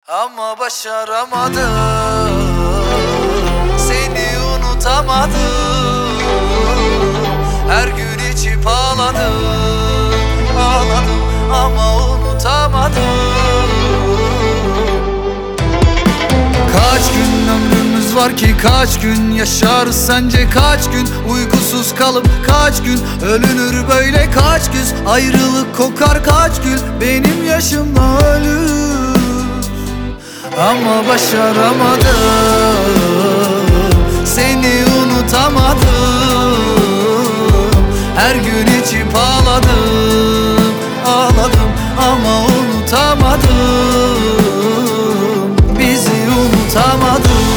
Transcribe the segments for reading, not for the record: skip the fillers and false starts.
Ama başaramadım, seni unutamadım. Her gün içip ağladım, ağladım ama unutamadım. Kaç gün ömrümüz var ki, kaç gün yaşarız sence, kaç gün uykusuz kalıp kaç gün ölünür böyle, kaç güz ayrılık kokar, kaç gül benim yaşımda ölür. Ama başaramadım, seni unutamadım. Her gün içip ağladım, ağladım ama unutamadım. Bizi unutamadım,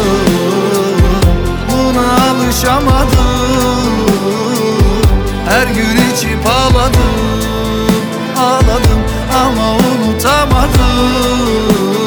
buna alışamadım. Her gün içip ağladım, ağladım ama unutamadım.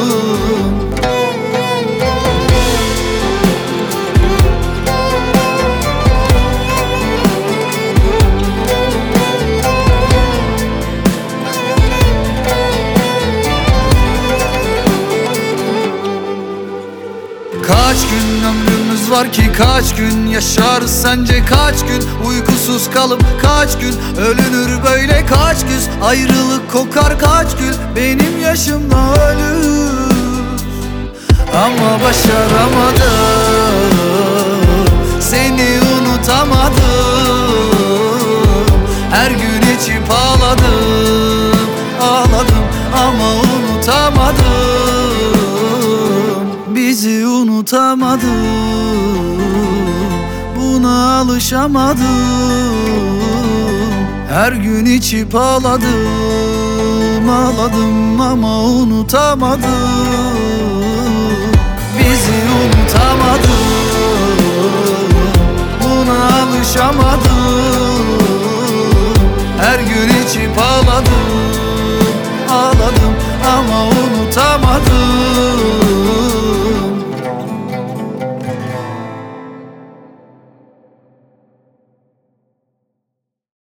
Kaç gün ömrümüz var ki, kaç gün yaşarız sence, kaç gün uykusuz kalıp kaç gün ölünür böyle, kaç güz ayrılık kokar, kaç gül benim yaşımda ölür. Ama başaramadım, seni unutamadım. Her gün içip ağladım, ağladım ama unutamadım. Bizi unutamadım, buna alışamadım. Her gün içip ağladım, ağladım ama unutamadım. Bizi unutamadım, buna alışamadım.